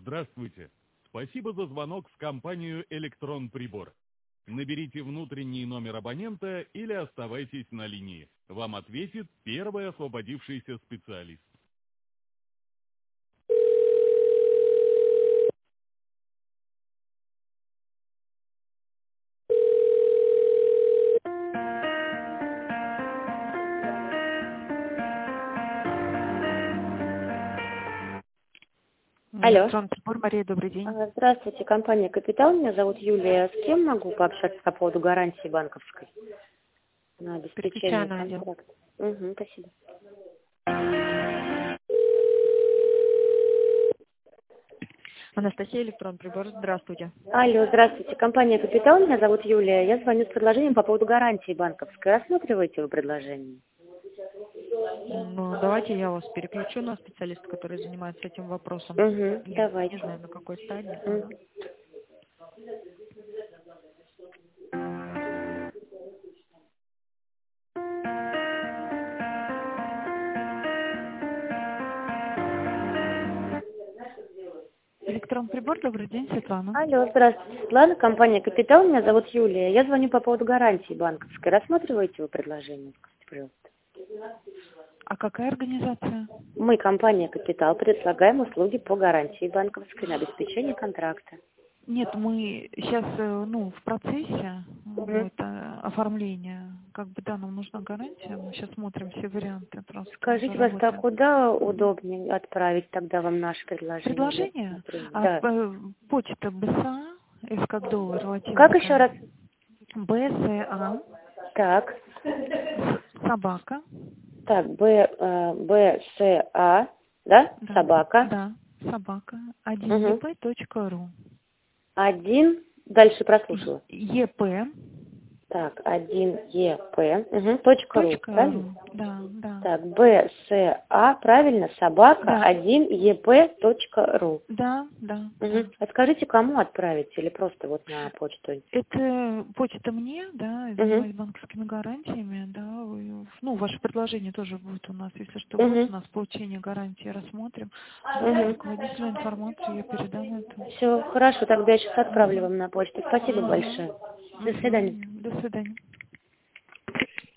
Здравствуйте. Спасибо за звонок в компанию «Электрон Прибор». Наберите внутренний номер абонента или оставайтесь на линии. Вам ответит первый освободившийся специалист. Алло. Электрон прибор, Мария, добрый день. Здравствуйте, компания «Капитал». Меня зовут Юлия. С кем могу пообщаться по поводу гарантии банковской на обеспечение Переключаю на отдел. контракта? Спасибо. Анастасия, электрон прибор, здравствуйте. Алло, здравствуйте, компания «Капитал». Меня зовут Юлия. Я звоню с предложением по поводу гарантии банковской. Рассматриваете вы предложение? Ну, давайте я вас переключу на специалиста, который занимается этим вопросом. Давайте. Не знаю, на какой стадии. Электрон прибор, добрый день, Светлана. Алло, здравствуйте, Светлана, компания «Капитал». Меня зовут Юлия. Я звоню по поводу гарантии банковской. Рассматриваете вы предложение? Скажите, пожалуйста. А какая организация? Мы, компания «Капитал», предлагаем услуги по гарантии банковской на обеспечение контракта. Нет, мы сейчас, в процессе оформления, нам нужна гарантия, мы сейчас смотрим все варианты. Просто Скажите, пожалуйста, куда удобнее отправить тогда вам наше предложение? Предложение? Да. Почта БСА, С как доллар, латинская. Как еще раз? БСА. Так. Собака. Так, БСА, да? Собака. Да, собака. 1ep.ru. 1, дальше прослушала. ЕП. Так, 1ep. .ру, правильно? Да. Так, БСА, правильно, собака, да. 1ep.ру. Да. А скажите, кому отправить или просто вот на почту? Это почта мне, да, занимаюсь банковскими гарантиями, да. Ваше предложение тоже будет у нас, если что, будет у нас получение гарантии, рассмотрим. Руководителю информацию я передам это. Все, хорошо, тогда я сейчас отправлю вам на почту. Спасибо большое. До свидания. До свидания.